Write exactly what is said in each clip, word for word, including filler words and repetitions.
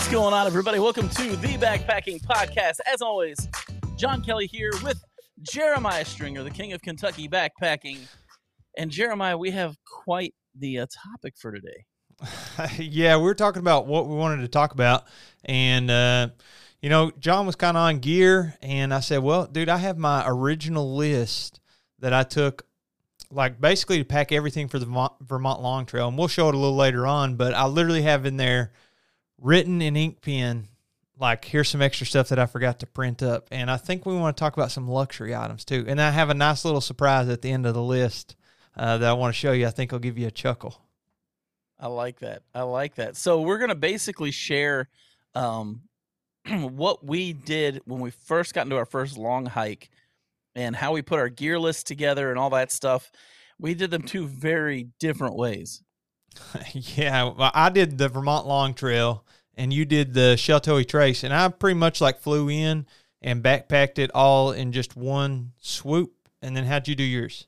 What's going on, everybody? Welcome to the Backpacking Podcast. As always, John Kelly here with Jeremiah Stringer, the king of Kentucky backpacking. And Jeremiah, we have quite the uh, topic for today. Yeah, we were talking about what we wanted to talk about. And, uh, you know, John was kind of on gear. And I said, well, dude, I have my original list that I took, like, basically to pack everything for the Vermont, Vermont Long Trail. And we'll show it a little later on. But I literally have in there, written in ink pen, like, here's some extra stuff that I forgot to print up. And I think we want to talk about some luxury items, too. And I have a nice little surprise at the end of the list uh, that I want to show you. I think will give you a chuckle. I like that. I like that. So we're going to basically share um, what we did when we first got into our first long hike and how we put our gear list together and all that stuff. We did them two very different ways. Yeah, well, I did the Vermont Long Trail, and you did the Sheltowee Trace, and I pretty much like flew in and backpacked it all in just one swoop. And then how'd you do yours?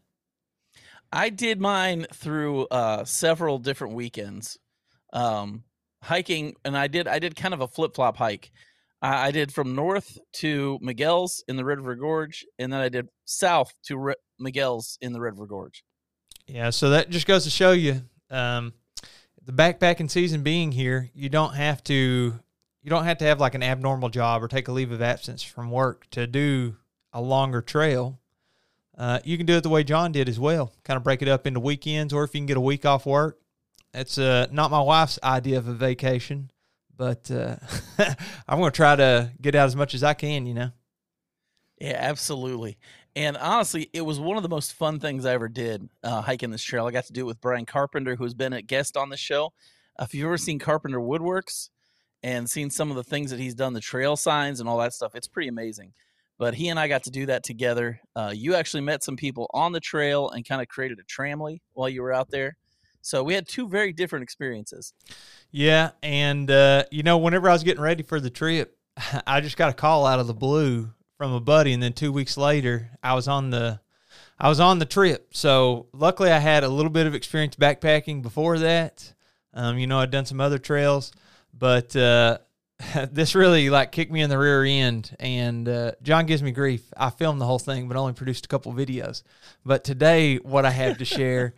I did mine through uh, several different weekends, um, hiking, and I did I did kind of a flip flop hike. I, I did from north to Miguel's in the Red River Gorge, and then I did south to Re- Miguel's in the Red River Gorge. Yeah, so that just goes to show you, um, the backpacking season being here, you don't have to you don't have to have like an abnormal job or take a leave of absence from work to do a longer trail. Uh, you can do it the way John did as well. Kind of break it up into weekends, or if you can get a week off work. It's uh, not my wife's idea of a vacation, but uh, I'm going to try to get out as much as I can, you know? Yeah, absolutely. And honestly, it was one of the most fun things I ever did, uh, hiking this trail. I got to do it with Brian Carpenter, who's been a guest on the show. Uh, if you've ever seen Carpenter Woodworks and seen some of the things that he's done, the trail signs and all that stuff, it's pretty amazing. But he and I got to do that together. Uh, you actually met some people on the trail and kind of created a tramley while you were out there. So we had two very different experiences. Yeah, and, uh, you know, whenever I was getting ready for the trip, I just got a call out of the blue from a buddy, and then two weeks later, I was on the I was on the trip. So luckily I had a little bit of experience backpacking before that. Um, you know, I'd done some other trails, but uh this really like kicked me in the rear end, and uh, John gives me grief. I filmed the whole thing, but only produced a couple videos. But today, what I have to share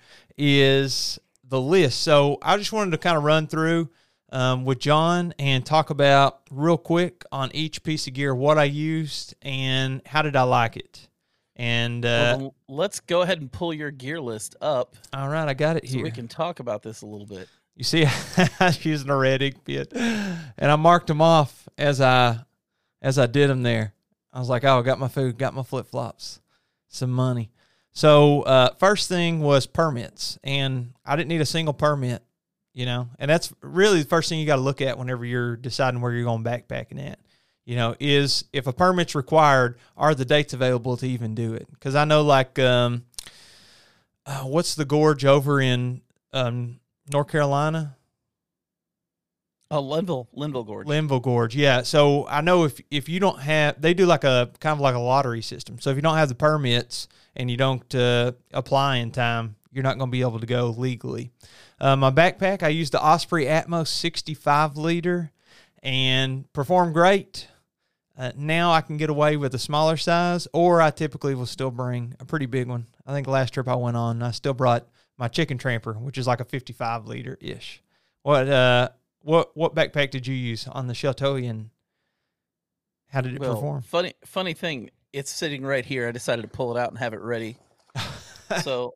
is the list. So I just wanted to kind of run through um, with John and talk about real quick on each piece of gear what I used and how did I like it. And uh, well, let's go ahead and pull your gear list up. All right, I got it so here. We can talk about this a little bit. You see, I was using a red ink pen, and I marked them off as I as I did them there. I was like, oh, I got my food, got my flip-flops, some money. So uh, first thing was permits, and I didn't need a single permit, you know, and that's really the first thing you got to look at whenever you're deciding where you're going backpacking at, you know, is if a permit's required, are the dates available to even do it? Because I know, like, um, uh, what's the gorge over in um, – North Carolina? Oh, Linville, Linville Gorge. Linville Gorge, yeah. So I know if if you don't have, they do like a kind of like a lottery system. So if you don't have the permits and you don't uh, apply in time, you're not going to be able to go legally. Uh, my backpack, I used the Osprey Atmos sixty-five liter and performed great. Uh, now I can get away with a smaller size, or I typically will still bring a pretty big one. I think the last trip I went on, I still brought my Chicken Tramper, which is like a fifty-five liter ish. What uh what what backpack did you use on the Sheltowee, and how did it well, perform? Funny funny thing, it's sitting right here. I decided to pull it out and have it ready. So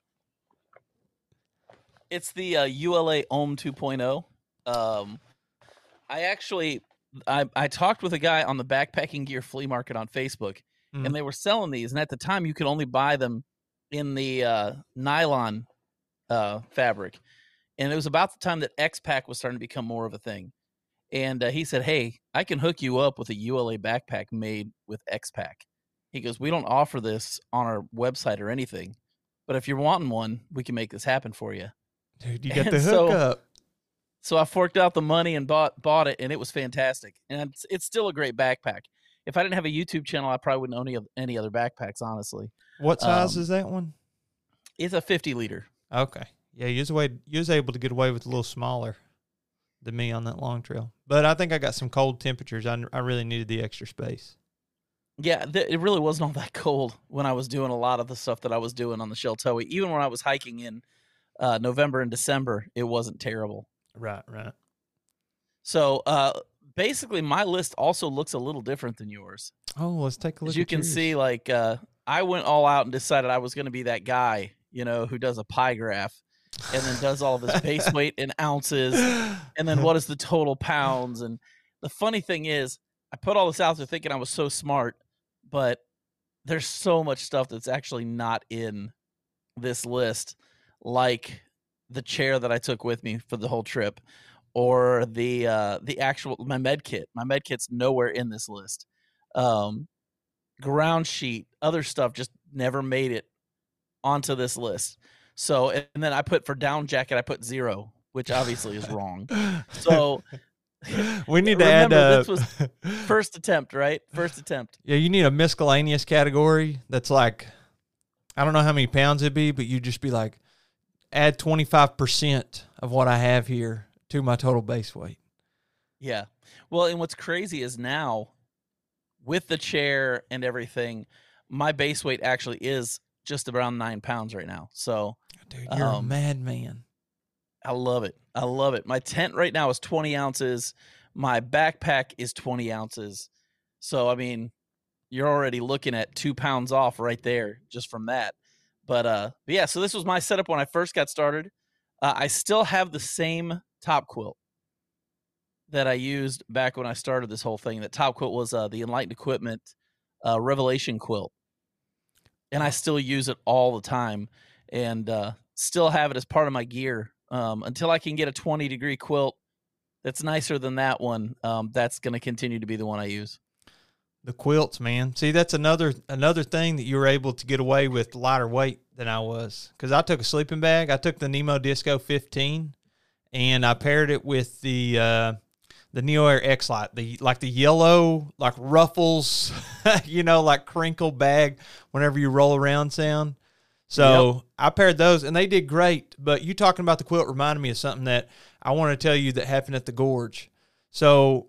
it's the uh, U L A Ohm two point oh. Um, I actually I I talked with a guy on the backpacking gear flea market on Facebook, mm. and they were selling these, and at the time you could only buy them in the uh, nylon uh, fabric. And it was about the time that X-Pack was starting to become more of a thing. And uh, he said, hey, I can hook you up with a U L A backpack made with X-Pack. He goes, we don't offer this on our website or anything, but if you're wanting one, we can make this happen for you. Dude, you got and the so, hookup. So I forked out the money and bought bought it, and it was fantastic. And it's, it's still a great backpack. If I didn't have a YouTube channel, I probably wouldn't own any, any other backpacks, honestly. What size um, is that one? It's a fifty liter. Okay. Yeah, you was, away, you was able to get away with a little smaller than me on that long trail. But I think I got some cold temperatures. I, I really needed the extra space. Yeah, th- it really wasn't all that cold when I was doing a lot of the stuff that I was doing on the Sheltowee. Even when I was hiking in uh, November and December, it wasn't terrible. Right, right. So uh, basically, my list also looks a little different than yours. Oh, let's take a look. As you at can yours. see, like uh, I went all out and decided I was going to be that guy, you know, who does a pie graph and then does all of his base weight in ounces, and then what is the total pounds. And the funny thing is, I put all this out there thinking I was so smart, but there's so much stuff that's actually not in this list, like the chair that I took with me for the whole trip, or the uh, the actual my med kit. My med kit's nowhere in this list. Um, ground sheet, other stuff just never made it onto this list. So, and then I put for down jacket, I put zero, which obviously is wrong. So we need to remember, add a, this was first attempt, right? First attempt. Yeah, you need a miscellaneous category that's like, I don't know how many pounds it'd be, but you just be like, add twenty-five percent of what I have here to my total base weight. Yeah. Well, and what's crazy is now with the chair and everything, my base weight actually is just around nine pounds right now. So, dude, you're um, a madman. I love it. I love it. My tent right now is twenty ounces. My backpack is twenty ounces. So, I mean, you're already looking at two pounds off right there just from that. But, uh, but yeah, so this was my setup when I first got started. Uh, I still have the same top quilt that I used back when I started this whole thing. That top quilt was uh, the Enlightened Equipment uh, Revelation quilt. And I still use it all the time and uh, still have it as part of my gear. Um, until I can get a twenty degree quilt that's nicer than that one, um, that's going to continue to be the one I use. The quilts, man. See, that's another another thing that you were able to get away with lighter weight than I was. Because I took a sleeping bag. I took the Nemo Disco fifteen, and I paired it with the uh, the Neo Air X-Lite, the like the yellow, like ruffles, you know, like crinkle bag whenever you roll around sound. So yep. I paired those, and they did great. But you talking about the quilt reminded me of something that I want to tell you that happened at the Gorge. So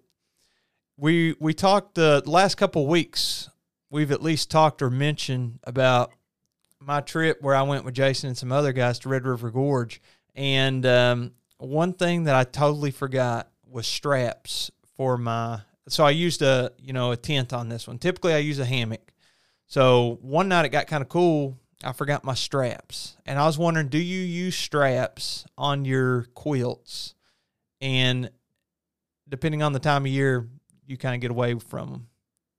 we we talked the last couple of weeks. We've at least talked or mentioned about my trip where I went with Jason and some other guys to Red River Gorge. And um, one thing that I totally forgot was straps for my. So I used a you know a tent on this one. Typically I use a hammock. So one night it got kind of cool. I forgot my straps. And I was wondering, do you use straps on your quilts? And depending on the time of year, you kind of get away from them.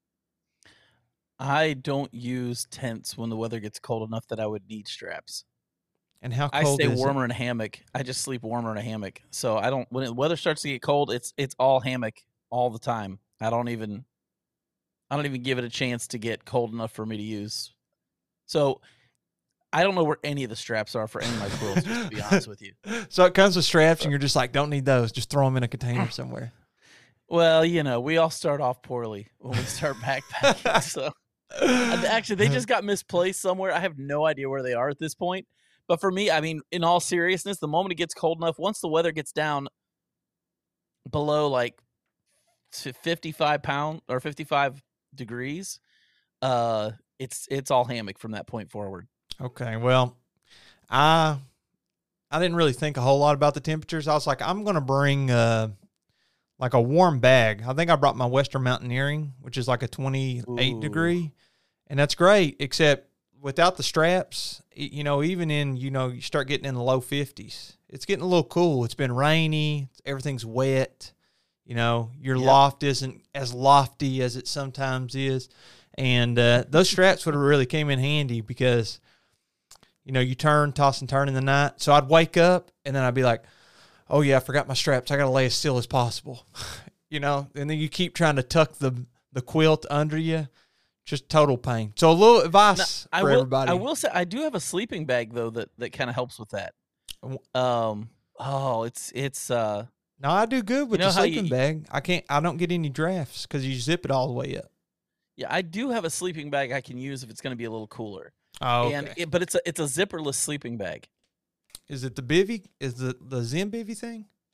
I don't use tents when the weather gets cold enough that I would need straps. And how cold I stay is warmer it? in a hammock. I just sleep warmer in a hammock. So I don't, when the weather starts to get cold, it's it's all hammock all the time. I don't even, I don't even give it a chance to get cold enough for me to use. So I don't know where any of the straps are for any of my quilts, just to be honest with you. So it comes with straps, and you're just like, don't need those. Just throw them in a container somewhere. Well, you know, we all start off poorly when we start backpacking. So actually, they just got misplaced somewhere. I have no idea where they are at this point. But for me, I mean, in all seriousness, the moment it gets cold enough, once the weather gets down below like fifty-five pound or fifty-five degrees, uh, it's it's all hammock from that point forward. Okay, well, I I didn't really think a whole lot about the temperatures. I was like, I'm going to bring uh, like a warm bag. I think I brought my Western Mountaineering, which is like a twenty-eight Ooh. degree, and that's great, except without the straps, you know, even in, you know, you start getting in the low fifties. It's getting a little cool. It's been rainy. Everything's wet. You know, your yep. loft isn't as lofty as it sometimes is. And uh, those straps would have really came in handy because, you know, you turn, toss and turn in the night. So I'd wake up and then I'd be like, oh, yeah, I forgot my straps. I got to lay as still as possible, you know, and then you keep trying to tuck the, the quilt under you. Just total pain. So a little advice now, for I will, everybody. I will say I do have a sleeping bag, though, that, that kind of helps with that. Um, oh, it's, it's, uh, no, I do good with you know the sleeping you, bag. I can't, I don't get any drafts because you zip it all the way up. Yeah, I do have a sleeping bag I can use if it's going to be a little cooler. Oh, okay. And it, but it's a it's a zipperless sleeping bag. Is it the bivy? Is the the Zen bivy thing?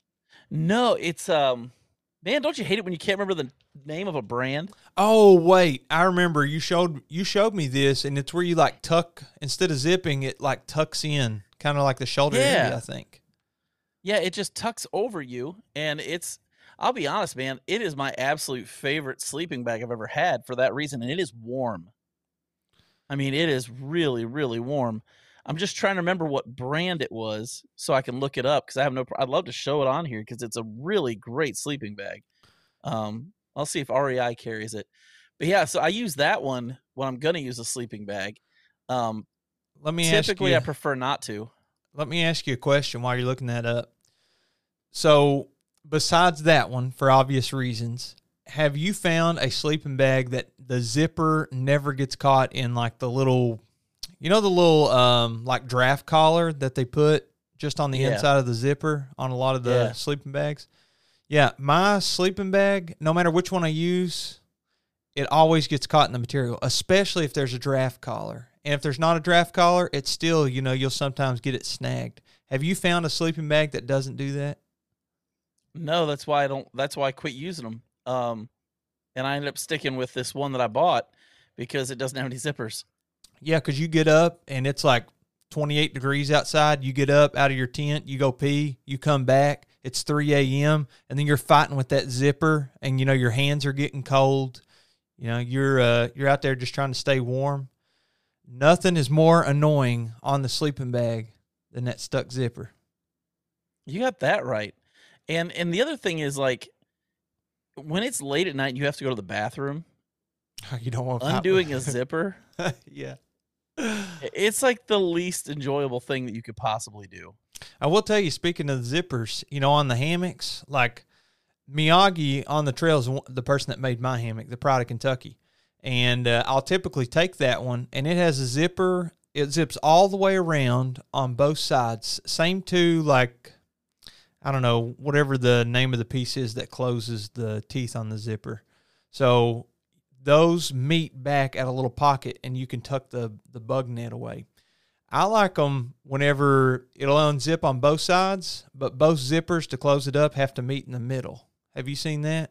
No, it's um, man, don't you hate it when you can't remember the name of a brand? Oh wait, I remember you showed you showed me this, and it's where you like tuck instead of zipping it, like tucks in, kind of like the shoulder Yeah. area, I think. Yeah, it just tucks over you, and it's. I'll be honest, man. It is my absolute favorite sleeping bag I've ever had for that reason, and it is warm. I mean, it is really, really warm. I'm just trying to remember what brand it was so I can look it up because I have no. I'd love to show it on here because it's a really great sleeping bag. Um, I'll see if R E I carries it, but yeah. So I use that one when I'm gonna use a sleeping bag. Um, Let me typically, ask you, I prefer not to. Let me ask you a question while you're looking that up. So, besides that one, for obvious reasons, have you found a sleeping bag that the zipper never gets caught in like the little, you know, the little um, like draft collar that they put just on the Yeah. inside of the zipper on a lot of the Yeah. sleeping bags? Yeah, my sleeping bag, no matter which one I use, it always gets caught in the material, especially if there's a draft collar. And if there's not a draft collar, it's still, you know, you'll sometimes get it snagged. Have you found a sleeping bag that doesn't do that? No, that's why I don't. That's why I quit using them. Um, and I ended up sticking with this one that I bought because it doesn't have any zippers. Yeah, because you get up and it's like twenty-eight degrees outside. You get up out of your tent, you go pee, you come back. It's three a.m. and then you're fighting with that zipper, and you know your hands are getting cold. You know you're uh, you're out there just trying to stay warm. Nothing is more annoying on the sleeping bag than that stuck zipper. You got that right. And and the other thing is like when it's late at night and you have to go to the bathroom, You don't want undoing a zipper, yeah. it's like the least enjoyable thing that you could possibly do. I will tell you, speaking of the zippers, you know, on the hammocks, like Miyagi on the trail is the person that made my hammock, the Pride of Kentucky. And uh, I'll typically take that one, and it has a zipper. It zips all the way around on both sides. Same to, like, I don't know, whatever the name of the piece is that closes the teeth on the zipper. So those meet back at a little pocket, and you can tuck the, the bug net away. I like them whenever it'll unzip on both sides, but both zippers to close it up have to meet in the middle. Have you seen that?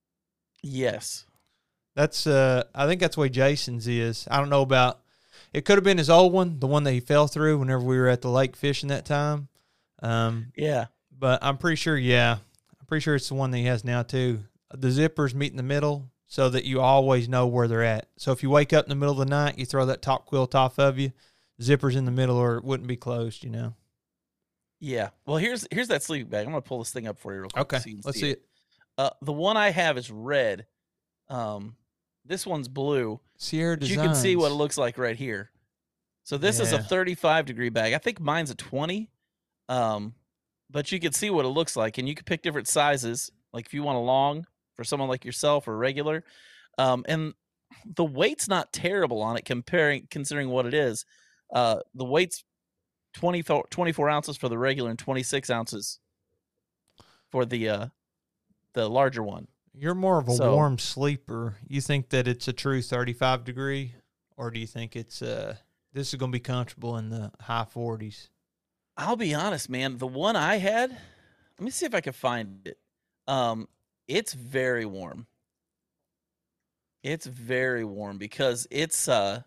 Yes. That's uh, I think that's the way Jason's is. I don't know about. It could have been his old one, the one that he fell through whenever we were at the lake fishing that time. Um, Yeah. but I'm pretty sure, yeah, I'm pretty sure it's the one that he has now too. The zippers meet in the middle so that you always know where they're at. So if you wake up in the middle of the night, you throw that top quilt off of you. Zippers in the middle, or it wouldn't be closed, you know. Yeah. Well, here's here's that sleeping bag. I'm gonna pull this thing up for you real quick. Okay, so you can let's see it. Uh, the one I have is red. Um, this one's blue. Sierra But Designs. you can see what it looks like right here. So this is a Yeah. thirty-five degree bag. I think mine's a twenty. Um, but you can see what it looks like, and you can pick different sizes. Like if you want a long for someone like yourself or regular. Um, and the weight's not terrible on it comparing considering what it is. Uh, the weight's twenty-four, twenty-four ounces for the regular and twenty-six ounces for the uh, the larger one. You're more of a So- warm sleeper. You think that it's a true thirty-five degree, or do you think it's uh this is going to be comfortable in the high forties? I'll be honest, man. The one I had, let me see if I can find it. Um, it's very warm. It's very warm because it's uh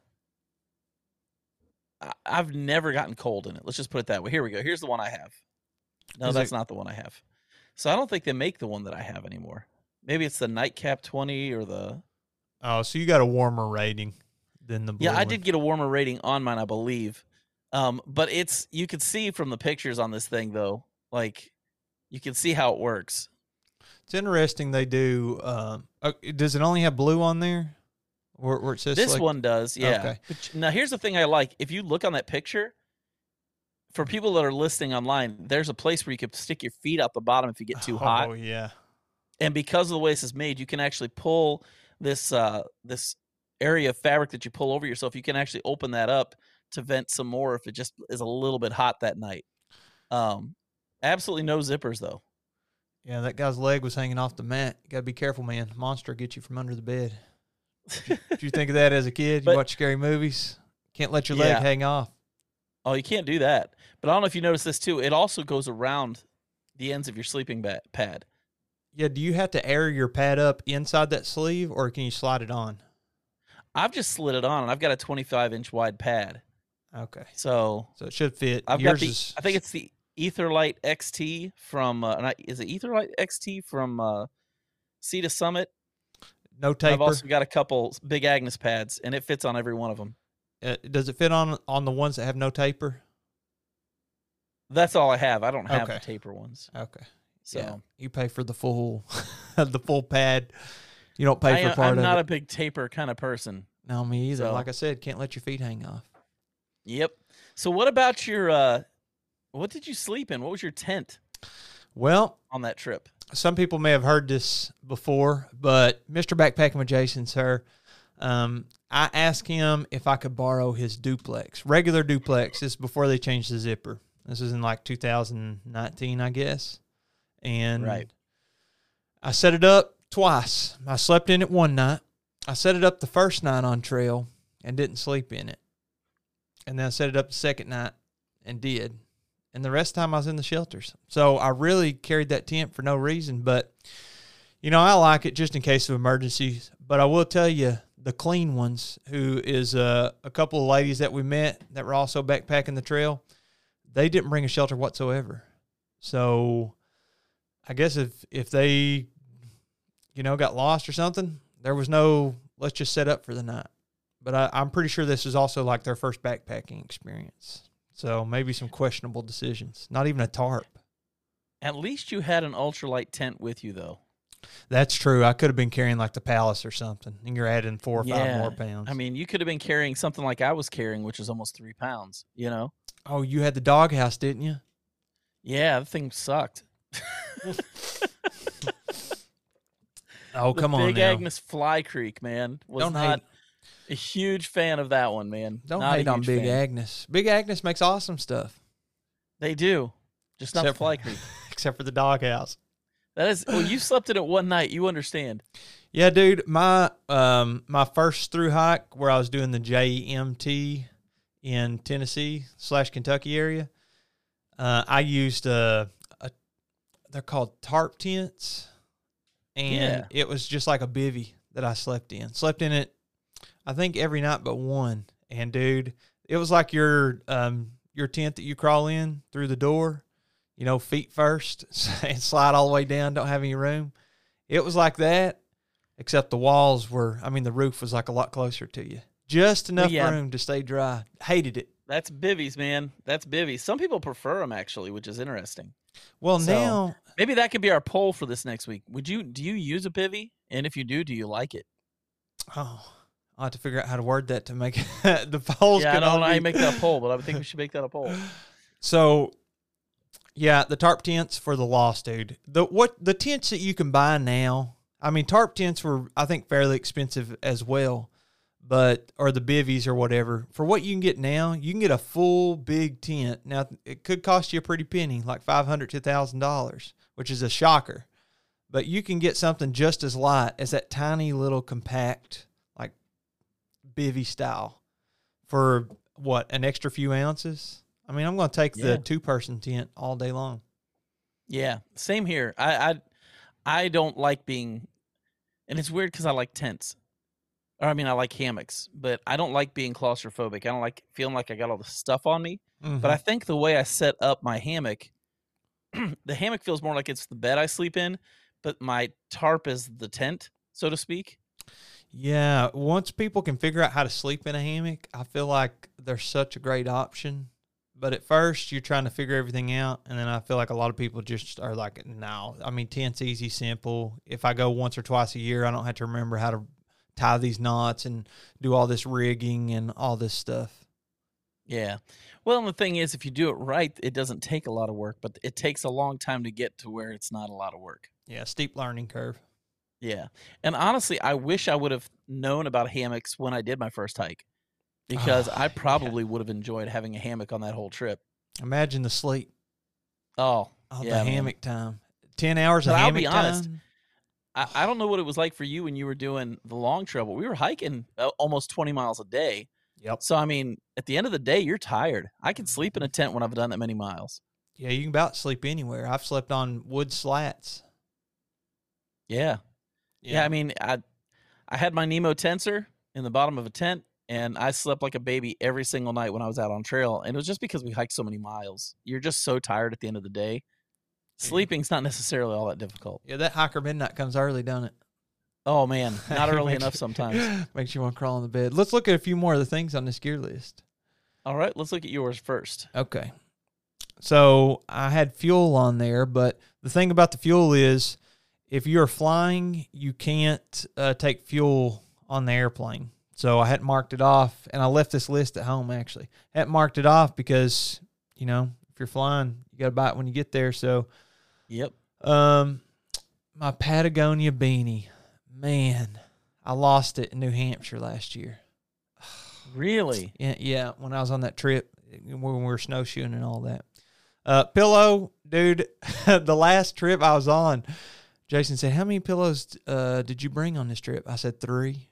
I- I've never gotten cold in it. Let's just put it that way. Here we go. Here's the one I have. No, Is that's it- not the one I have. So I don't think they make the one that I have anymore. Maybe it's the Nightcap twenty or the Oh, so you got a warmer rating than the blue Yeah, I one. did get a warmer rating on mine, I believe. Um, but it's you can see from the pictures on this thing though, like you can see how it works. It's interesting they do. Um, uh, does it only have blue on there, where, where it says This select- one does, yeah. Okay. But now here's the thing I like. If you look on that picture, for people that are listening online, there's a place where you can stick your feet out the bottom if you get too hot. Oh yeah. And because of the way this is made, you can actually pull this uh, this area of fabric that you pull over yourself. You can actually open that up to vent some more if it just is a little bit hot that night. Um, absolutely no zippers though. Yeah, that guy's leg was hanging off the mat. You got to be careful, man. Monster will get you from under the bed. Did you think of that as a kid? You But- watch scary movies? Can't let your Yeah. leg hang off. Oh, you can't do that. But I don't know if you noticed this too. It also goes around the ends of your sleeping ba- pad. Yeah, do you have to air your pad up inside that sleeve, or can you slide it on? I've just slid it on, and I've got a twenty-five inch wide pad. Okay. So So it should fit. I've Yours got the, is, I think it's the Etherlight X T from, uh, and I, is it Etherlight X T from uh, Sea to Summit? no And taper. I've also got a couple Big Agnes pads, and it fits on every one of them. Uh, does it fit on on the ones that have no taper? That's all I have. I don't have Okay. the taper ones. Okay. So Yeah, you pay for the full the full pad. You don't pay I, for part I'm of not it. a big taper kind of person. No, me either. So- Like I said, can't let your feet hang off. Yep. So what about your, uh, what did you sleep in? What was your tent Well, on that trip? some people may have heard this before, but Mister Backpacking with Jason, sir, um, I asked him if I could borrow his duplex, regular duplex. This is before they changed the zipper. This was in like two thousand nineteen, I guess. And Right. I set it up twice. I slept in it one night. I set it up the first night on trail and didn't sleep in it. And then I set it up the second night and did. And the rest of the time I was in the shelters. So I really carried that tent for no reason. But, you know, I like it just in case of emergencies. But I will tell you, the clean ones, who is uh, a couple of ladies that we met that were also backpacking the trail, they didn't bring a shelter whatsoever. So I guess if, if they, you know, got lost or something, there was no, let's just set up for the night. But I, I'm pretty sure this is also like their first backpacking experience. So maybe some questionable decisions. Not even a tarp. At least you had an ultralight tent with you, though. That's true. I could have been carrying like the Palace or something, and you're adding four or five Yeah. more pounds. I mean, you could have been carrying something like I was carrying, which is almost three pounds, you know? oh, you had the doghouse, didn't you? Yeah, the thing sucked. Oh, The come on Big now. Agnes Fly Creek, man, was Don't not hate, a huge fan of that one, man. don't Not a hate on huge Big fan. Agnes. Big Agnes makes awesome stuff, They do, just not Except the Fly for- Creek. except for the doghouse. That is, well, you slept in it one night. You understand. Yeah, dude. My um my first through hike where I was doing the J M T in Tennessee slash Kentucky area, uh, I used a, a they're called tarp tents, and Yeah. it was just like a bivvy that I slept in. Slept in it, I think every night but one. And dude, it was like your um your tent that you crawl in through the door, you know, feet first and slide all the way down. Don't have any room. It was like that. Except the walls were, I mean, the roof was like a lot closer to you. Just enough yeah. room to stay dry. Hated it. That's bivvies, man. That's bivvies. Some people prefer them, actually, which is interesting. Well, So- now, Maybe that could be our poll for this next week. Would you, do you use a bivvy? And if you do, do you like it? oh, I'll have to figure out how to word that to make the polls. Yeah, I can don't know only how you be- make that a poll, but I think we should make that a poll. So, yeah, the tarp tents for the lost, dude. The what the tents that you can buy now. I mean, tarp tents were, I think, fairly expensive as well, but or the bivvies or whatever. For what you can get now, you can get a full big tent. Now, it could cost you a pretty penny, like five hundred to a thousand dollars, which is a shocker. But you can get something just as light as that tiny little compact, like bivvy style, for what, an extra few ounces. I mean, I'm going to take Yeah. the two person tent all day long. Yeah, same here. I I, I don't like being, and it's weird because I like tents. Or I mean, I like hammocks, but I don't like being claustrophobic. I don't like feeling like I got all the stuff on me. But I think the way I set up my hammock, the hammock feels more like it's the bed I sleep in, but my tarp is the tent, so to speak. Yeah, once people can figure out how to sleep in a hammock, I feel like they're such a great option. But at first, you're trying to figure everything out, and then I feel like a lot of people just are like, no. I mean, tent's easy, simple. If I go once or twice a year, I don't have to remember how to tie these knots and do all this rigging and all this stuff. Yeah. Well, and the thing is, if you do it right, it doesn't take a lot of work, but it takes a long time to get to where it's not a lot of work. Yeah, steep learning curve. Yeah. And honestly, I wish I would have known about hammocks when I did my first hike, because Oh, I probably would have enjoyed having a hammock on that whole trip. Imagine the sleep. Oh, Oh, yeah, the man. hammock time. Ten hours of But I'll hammock be honest, time. I, I don't know what it was like for you when you were doing the long trail, but we were hiking uh, almost twenty miles a day. Yep. So, I mean, at the end of the day, you're tired. I can sleep in a tent when I've done that many miles. Yeah, you can about sleep anywhere. I've slept on wood slats. Yeah. Yeah, yeah I mean, I I had my Nemo tensor in the bottom of a tent, and I slept like a baby every single night when I was out on trail. And it was just because we hiked so many miles. You're just so tired at the end of the day. Sleeping's not necessarily all that difficult. Yeah, that hiker midnight comes early, don't it? Oh, man. Not early enough you, sometimes. Makes you want to crawl in the bed. Let's look at a few more of the things on this gear list. All right, let's look at yours first. Okay. So I had fuel on there, but the thing about the fuel is if you're flying, you can't uh, take fuel on the airplane. So I hadn't marked it off, and I left this list at home, actually. I hadn't marked it off because, you know, if you're flying, you got to buy it when you get there. So, yep. Um, my Patagonia beanie, man, I lost it in New Hampshire last year. Really? Yeah, yeah, when I was on that trip, when we were snowshoeing and all that. Uh, pillow, dude, the last trip I was on, Jason said, how many pillows uh, did you bring on this trip? I said, three.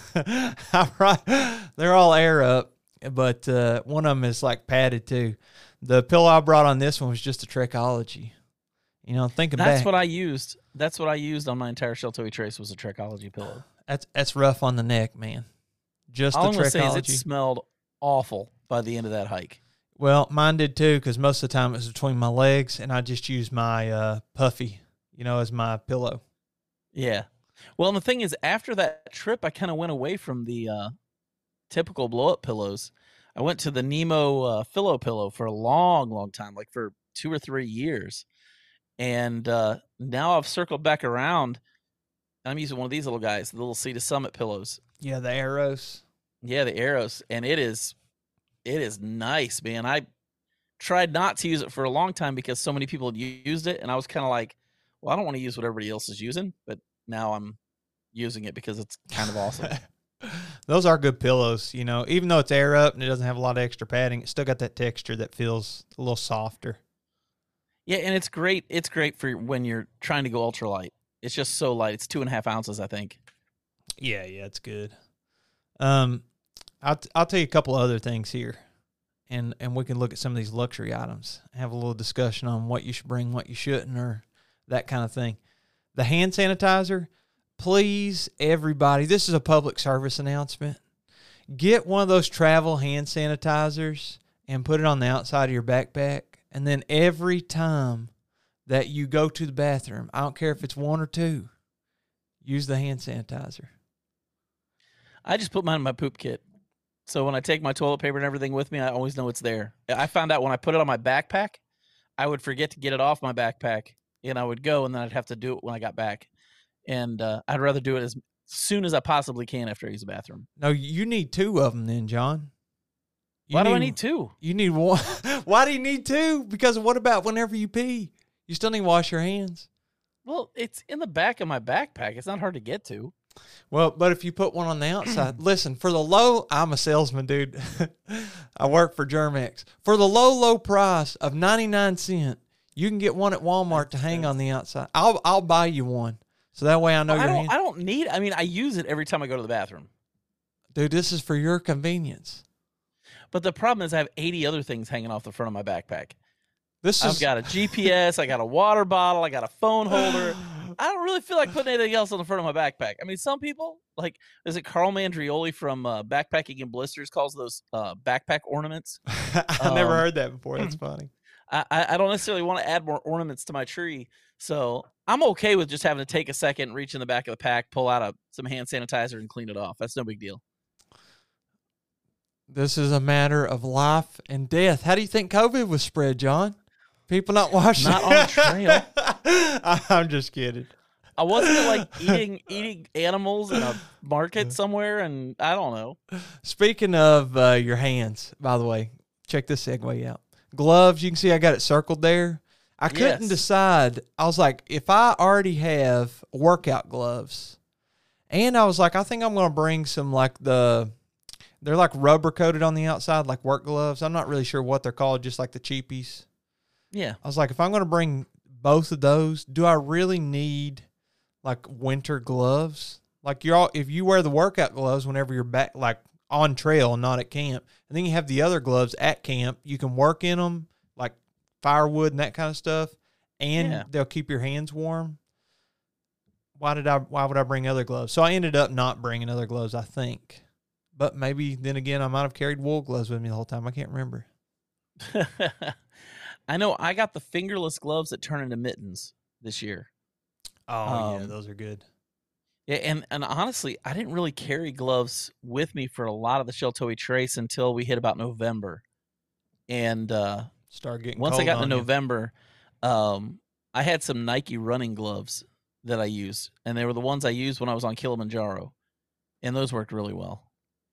I brought, they're all air up, but uh, one of them is like padded too. The pillow I brought on this one was just a Trekology. You know, thinking That's back. That's what I used. That's what I used on my entire Sheltoe Trace was a Trekology pillow. That's that's rough on the neck, man. Just All the I'm Trekology. Say is it smelled awful by the end of that hike. Well, mine did too, because most of the time it was between my legs, and I just used my uh, puffy, you know, as my pillow. Yeah. Well, and the thing is, after that trip, I kind of went away from the uh, typical blow-up pillows. I went to the Nemo uh, Philo pillow for a long, long time, like for two or three years. And uh, now I've circled back around. I'm using one of these little guys, the little Sea to Summit pillows. Yeah, the Arrows. Yeah, the Arrows. And it is it is nice, man. I tried not to use it for a long time because so many people had used it. And I was kind of like, well, I don't want to use what everybody else is using. But now I'm using it because it's kind of awesome. Those are good pillows, you know. Even though it's air up and it doesn't have a lot of extra padding, it's still got that texture that feels a little softer. Yeah, and it's great. It's great for when you're trying to go ultralight. It's just so light. It's two and a half ounces, I think. Yeah, yeah, it's good. Um, I'll t- I'll tell you a couple of other things here, and and we can look at some of these luxury items. Have a little discussion on what you should bring, what you shouldn't, or that kind of thing. The hand sanitizer, please, everybody. This is a public service announcement. Get one of those travel hand sanitizers and put it on the outside of your backpack. And then every time that you go to the bathroom, I don't care if it's one or two, use the hand sanitizer. I just put mine in my poop kit. So when I take my toilet paper and everything with me, I always know it's there. I found out when I put it on my backpack, I would forget to get it off my backpack. And I would go, and then I'd have to do it when I got back. And uh, I'd rather do it as soon as I possibly can after I use the bathroom. No, you need two of them then, John. You Why need, do I need two? You need one. Why do you need two? Because what about whenever you pee? You still need to wash your hands. Well, it's in the back of my backpack. It's not hard to get to. Well, but if you put one on the outside, listen, for the low, I'm a salesman, dude. I work for Germex. For the low, low price of ninety-nine cents, you can get one at Walmart to hang on the outside. I'll I'll buy you one. So that way I know well, your I don't, hands. I don't need I mean, I use it every time I go to the bathroom. Dude, this is for your convenience. But the problem is I have eighty other things hanging off the front of my backpack. This I've is... got a G P S, I got a water bottle, I got a phone holder. I don't really feel like putting anything else on the front of my backpack. I mean, some people, like, is it Carl Mandrioli from uh, Backpacking and Blisters calls those uh, backpack ornaments? I've um, never heard that before. That's funny. I, I don't necessarily want to add more ornaments to my tree. So I'm okay with just having to take a second, reach in the back of the pack, pull out a, some hand sanitizer, and clean it off. That's no big deal. This is a matter of life and death. How do you think COVID was spread, John? People not washing. Not on the trail. I'm just kidding. I wasn't like eating eating animals in a market somewhere, and I don't know. Speaking of uh, your hands, by the way, check this segue out. Gloves, you can see I got it circled there. I couldn't Yes. decide. I was like, if I already have workout gloves, and I was like, I think I'm going to bring some like the, they're like rubber coated on the outside, like work gloves. I'm not really sure what they're called, just like the cheapies. Yeah. I was like, if I'm going to bring both of those, do I really need like winter gloves? Like you're all, if you wear the workout gloves whenever you're back, like on trail, not at camp, and then you have the other gloves at camp, you can work in them, like firewood and that kind of stuff, and Yeah. they'll keep your hands warm. Why did I? Why would I bring other gloves? So I ended up not bringing other gloves, I think. But maybe then again, I might have carried wool gloves with me the whole time. I can't remember. I know I got the fingerless gloves that turn into mittens this year. Oh yeah, Um, those are good. Yeah, and, and honestly, I didn't really carry gloves with me for a lot of the Sheltoe Trace until we hit about November. And uh, Start getting once I cold got into on you. November, um, I had some Nike running gloves that I used, and they were the ones I used when I was on Kilimanjaro, and those worked really well.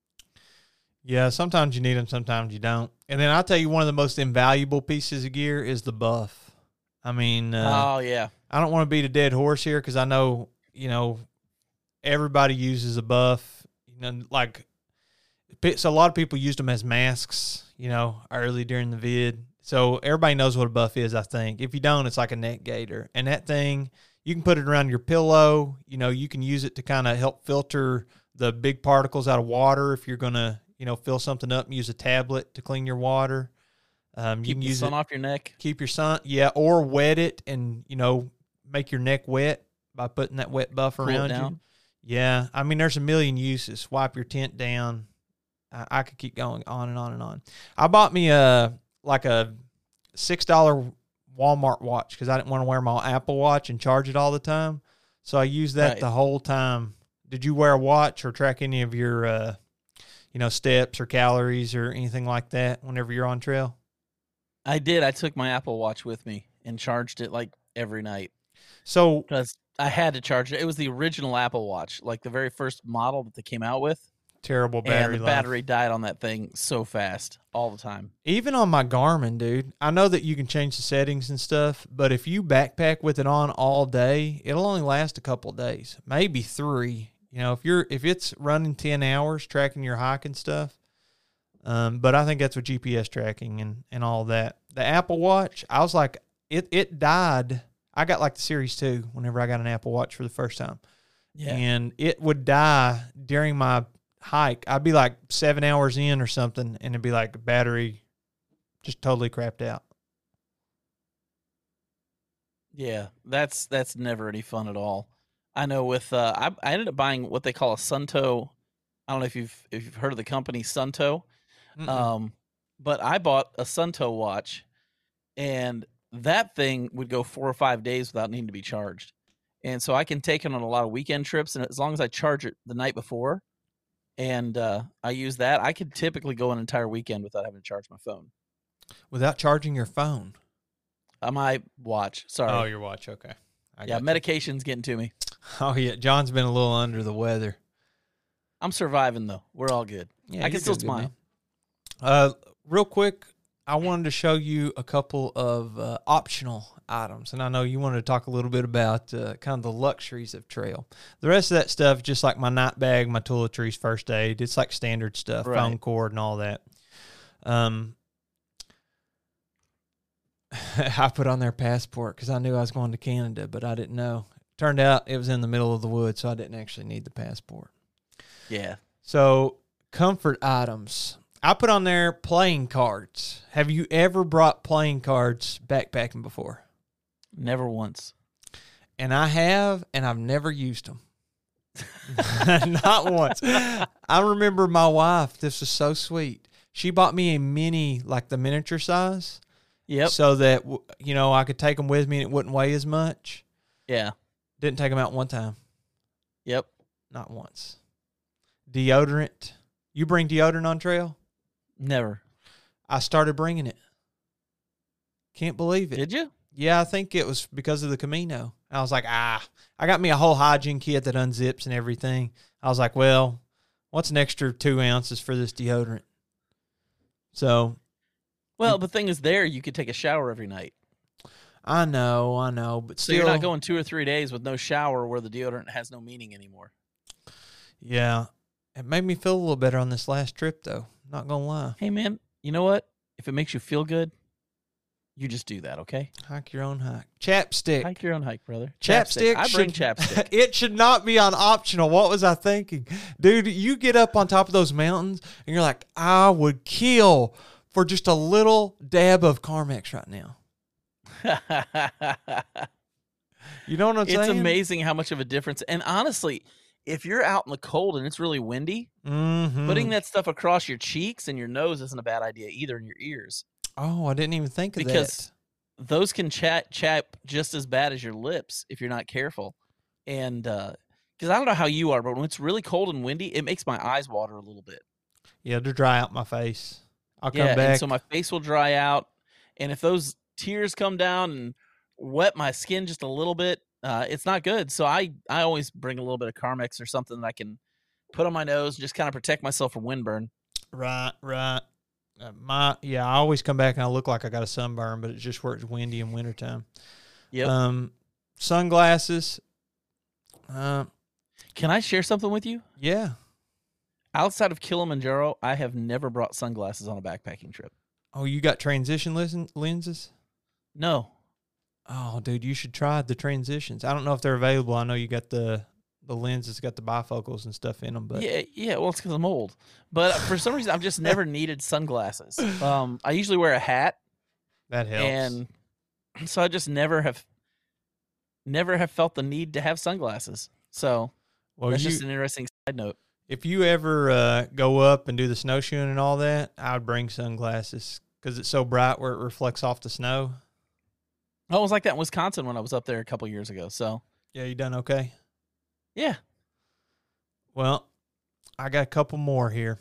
Yeah, sometimes you need them, sometimes you don't. And then I'll tell you, one of the most invaluable pieces of gear is the buff. I mean, uh, oh, yeah. I don't want to beat a dead horse here because I know, you know, everybody uses a buff. You know, like, so a lot of people used them as masks, you know, early during the vid. So everybody knows what a buff is, I think. If you don't, it's like a neck gaiter. And that thing, you can put it around your pillow. You know, you can use it to kind of help filter the big particles out of water if you're going to, you know, fill something up and use a tablet to clean your water. Um, you Keep can the use sun it, off your neck. keep your sun, yeah, or wet it and, you know, make your neck wet by putting that wet buff Cool it around you. down. Yeah, I mean, there's a million uses. Wipe your tent down. I, I could keep going on and on and on. I bought me a like a six dollar Walmart watch because I didn't want to wear my Apple Watch and charge it all the time. So I used that Right. the whole time. Did you wear a watch or track any of your, uh, you know, steps or calories or anything like that whenever you're on trail? I did. I took my Apple Watch with me and charged it like every night So because I had to charge it. It was the original Apple Watch, like the very first model that they came out with. terrible battery and the life. battery died on that thing so fast all the time. Even on my Garmin, dude, I know that you can change the settings and stuff, but if you backpack with it on all day, it'll only last a couple of days, maybe three. You know, if you're if it's running ten hours tracking your hike and stuff. Um, but I think that's with G P S tracking and, and all that. The Apple Watch, I was like, it it died. I got like the Series two whenever I got an Apple Watch for the first time. Yeah. And it would die during my hike. I'd be like seven hours in or something, and it'd be like battery just totally crapped out. Yeah, that's that's never any fun at all. I know with uh, I, I ended up buying what they call a Sunto. I don't know if you've if you've heard of the company Sunto, Mm-mm. um, but I bought a Sunto watch, and that thing would go four or five days without needing to be charged. And so I can take it on a lot of weekend trips, and as long as I charge it the night before, and uh, I use that, I could typically go an entire weekend without having to charge my phone. Without charging your phone. Uh, my watch, sorry. Oh, your watch. Okay. I yeah, got you. medication's getting to me. Oh, yeah. John's been a little under the weather. I'm surviving, though. We're all good. Yeah, I can you're still good, good smile. man. Uh, real quick, I wanted to show you a couple of uh, optional items, and I know you wanted to talk a little bit about uh, kind of the luxuries of trail. The rest of that stuff, just like my night bag, my toiletries, first aid, it's like standard stuff, Right. phone cord and all that. Um, I put on their passport because I knew I was going to Canada, but I didn't know. Turned out it was in the middle of the woods, so I didn't actually need the passport. Yeah. So, comfort items. I put on there playing cards. Have you ever brought playing cards backpacking before? Never once. And I have, and I've never used them. Not once. I remember my wife, this was so sweet. She bought me a mini, like the miniature size. Yep. So that, you know, I could take them with me and it wouldn't weigh as much. Yeah. Didn't take them out one time. Yep. Not once. Deodorant. You bring deodorant on trail? Never. I started bringing it. Can't believe it. Did you? Yeah, I think it was because of the Camino. I was like, ah, I got me a whole hygiene kit that unzips and everything. I was like, well, what's an extra two ounces for this deodorant? So, Well, the thing is, there you could take a shower every night, I know, I know, but so still, you're not going two or three days with no shower, where the deodorant has no meaning anymore. yeah, it made me feel a little better on this last trip, though. Not gonna lie. Hey, man, you know what? If it makes you feel good, you just do that, okay? Hike your own hike. Chapstick. Hike your own hike, brother. Chapstick. I bring should- chapstick. It should not be on optional. What was I thinking? Dude, you get up on top of those mountains and you're like, I would kill for just a little dab of Carmex right now. You know what I'm It's saying? amazing how much of a difference. And honestly, if you're out in the cold and it's really windy, Mm-hmm. putting that stuff across your cheeks and your nose isn't a bad idea either, in your ears. Oh, I didn't even think of Because that. those can chat chap just as bad as your lips if you're not careful. And because uh, I don't know how you are, but when it's really cold and windy, it makes my eyes water a little bit. Yeah, to dry out my face. I'll yeah, come back. And so my face will dry out. And if those tears come down and wet my skin just a little bit, uh, it's not good. So I, I always bring a little bit of Carmex or something that I can put on my nose and just kind of protect myself from windburn. Right, right. Uh, my yeah, I always come back and I look like I got a sunburn, but it's just where it's windy in wintertime. Yep. Um, sunglasses. Uh, Can I share something with you? Yeah. Outside of Kilimanjaro, I have never brought sunglasses on a backpacking trip. Oh, you got transition lens- lenses? No. Oh, dude, you should try the transitions. I don't know if they're available. I know you got the the lenses, got the bifocals and stuff in them, but yeah, yeah. Well, it's because I'm old. But for some reason, I've just never needed sunglasses. Um, I usually wear a hat. That helps. And so I just never have, never have felt the need to have sunglasses. So well, that's you, just an interesting side note. If you ever uh, go up and do the snowshoeing and all that, I would bring sunglasses because it's so bright where it reflects off the snow. Oh, it was like that in Wisconsin when I was up there a couple years ago. So yeah, you done okay? Yeah. Well, I got a couple more here.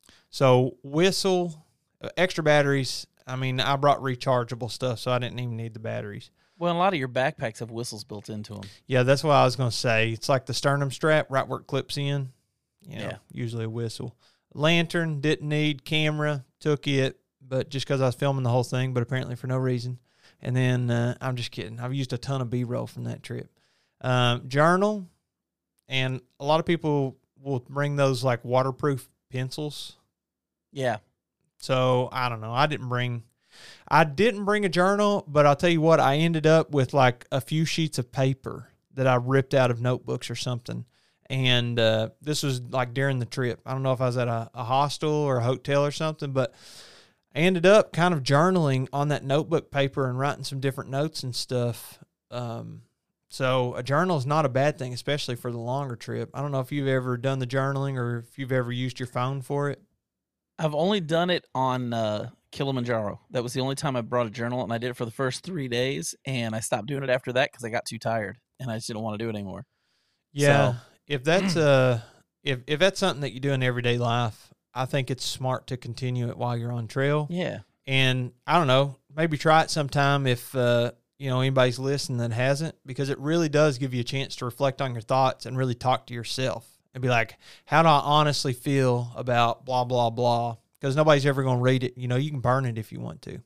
So whistle, uh, extra batteries. I mean, I brought rechargeable stuff, so I didn't even need the batteries. Well, a lot of your backpacks have whistles built into them. Yeah, that's what I was going to say. It's like the sternum strap, right where it clips in. You know, yeah. Usually a whistle. Lantern, didn't need. Camera, took it, but just because I was filming the whole thing, but apparently for no reason. And then, uh, I'm just kidding. I've used a ton of B-roll from that trip. Um, journal, and a lot of people will bring those like waterproof pencils. Yeah. So, I don't know. I didn't bring... I didn't bring a journal, but I'll tell you what, I ended up with like a few sheets of paper that I ripped out of notebooks or something. And uh, this was like during the trip. I don't know if I was at a, a hostel or a hotel or something, but I ended up kind of journaling on that notebook paper and writing some different notes and stuff. Um, so a journal is not a bad thing, especially for the longer trip. I don't know if you've ever done the journaling or if you've ever used your phone for it. I've only done it on uh, Kilimanjaro. That was the only time I brought a journal, and I did it for the first three days, and I stopped doing it after that because I got too tired, and I just didn't want to do it anymore. Yeah, so, if that's uh, if if that's something that you do in everyday life, I think it's smart to continue it while you're on trail. Yeah, and I don't know, maybe try it sometime if uh, you know anybody's listening that hasn't, because it really does give you a chance to reflect on your thoughts and really talk to yourself. And be like, how do I honestly feel about blah, blah, blah? Because nobody's ever going to read it. You know, you can burn it if you want to.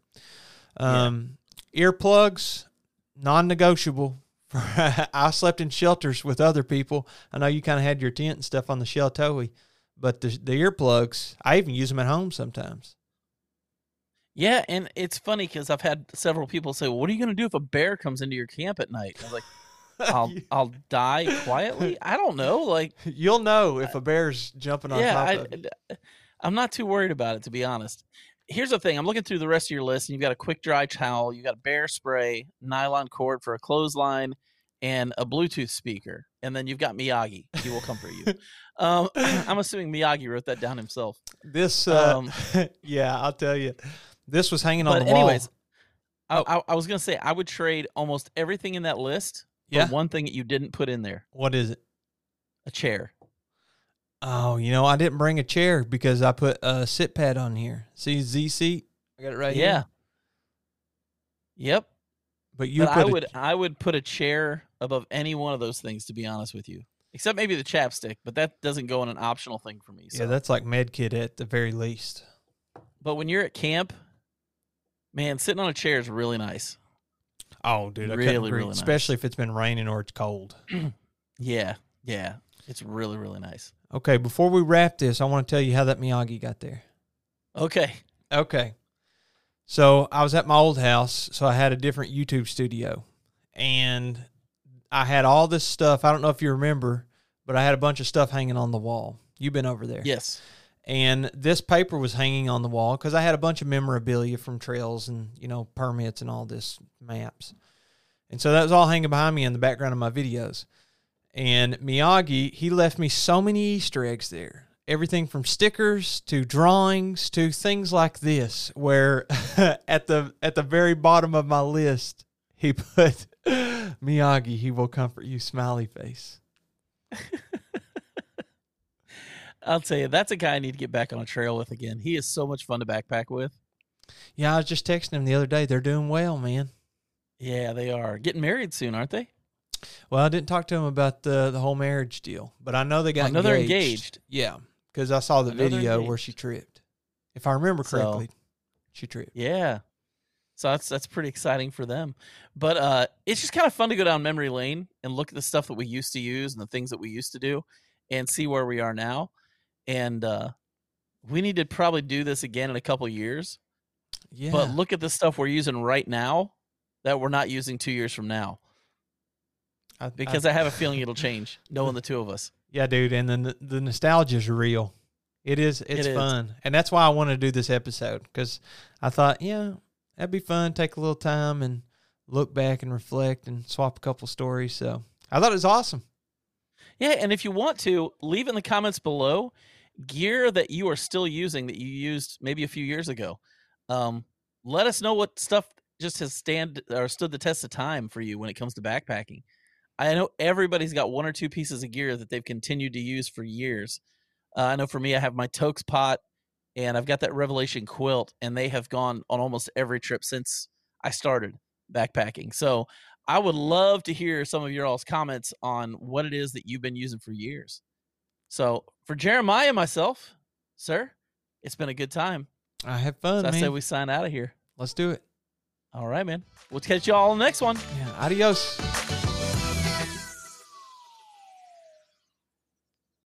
Um, yeah. Earplugs, non-negotiable. I slept in shelters with other people. I know you kind of had your tent and stuff on the Sheltowee, but the, the earplugs, I even use them at home sometimes. Yeah, and it's funny because I've had several people say, well, what are you going to do if a bear comes into your camp at night? I was like, I'll I'll die quietly. I don't know. Like you'll know if a bear's jumping on yeah, top I, of it. I'm not too worried about it, to be honest. Here's the thing. I'm looking through the rest of your list, and you've got a quick dry towel, you got a bear spray, nylon cord for a clothesline, and a Bluetooth speaker. And then you've got Miyagi. He will comfort you. um, I'm assuming Miyagi wrote that down himself. This, uh, um, yeah, I'll tell you. This was hanging but on the anyways, wall. I, I, I was going to say, I would trade almost everything in that list for yeah. one thing that you didn't put in there. What is it? A chair. Oh, you know, I didn't bring a chair because I put a sit pad on here. See, Z seat? I got it right yeah. here. Yeah. Yep. But you but put I would a, I would put a chair above any one of those things, to be honest with you. Except maybe the chapstick, but that doesn't go in an optional thing for me. So. Yeah, that's like med kit at the very least. But when you're at camp, man, sitting on a chair is really nice. Oh, dude, I really, couldn't agree. Really nice. Especially if it's been raining or it's cold. yeah, yeah. It's really, really nice. Okay, before we wrap this, I want to tell you how that Miyagi got there. Okay. Okay. So I was at my old house, so I had a different YouTube studio. And I had all this stuff. I don't know if you remember, but I had a bunch of stuff hanging on the wall. You've been over there. Yes. And this paper was hanging on the wall because I had a bunch of memorabilia from trails and, you know, permits and all this, maps. And so that was all hanging behind me in the background of my videos. And Miyagi, he left me so many Easter eggs there. Everything from stickers to drawings to things like this, where at the at the very bottom of my list, he put, Miyagi, he will comfort you, smiley face. I'll tell you, that's a guy I need to get back on a trail with again. He is so much fun to backpack with. Yeah, I was just texting him the other day. They're doing well, man. Yeah, they are. Getting married soon, aren't they? Well, I didn't talk to him about the, the whole marriage deal, but I know they got I know engaged. they're engaged. Yeah, because I saw the I know they're video where engaged. she tripped. If I remember correctly, So, she tripped. yeah. So that's that's pretty exciting for them. But uh, it's just kind of fun to go down memory lane and look at the stuff that we used to use and the things that we used to do and see where we are now. And uh, we need to probably do this again in a couple years. Yeah. But look at the stuff we're using right now that we're not using two years from now. I, Because I, I have a feeling it'll change, knowing the two of us. yeah, dude, and the the nostalgia is real. It is. It's It is. fun, and that's why I want to do this episode, because I thought, yeah, that'd be fun. Take a little time and look back and reflect and swap a couple stories. So I thought it was awesome. Yeah, and if you want to, leave in the comments below gear that you are still using that you used maybe a few years ago. Um, let us know what stuff just has stand or stood the test of time for you when it comes to backpacking. I know everybody's got one or two pieces of gear that they've continued to use for years. Uh, I know for me, I have my Tokes pot, and I've got that Revelation quilt, and they have gone on almost every trip since I started backpacking. So I would love to hear some of your all's comments on what it is that you've been using for years. So for Jeremiah and myself, sir, it's been a good time. I had fun, So I man. say we sign out of here. Let's do it. All right, man. We'll catch you all on the next one. Yeah. Adios.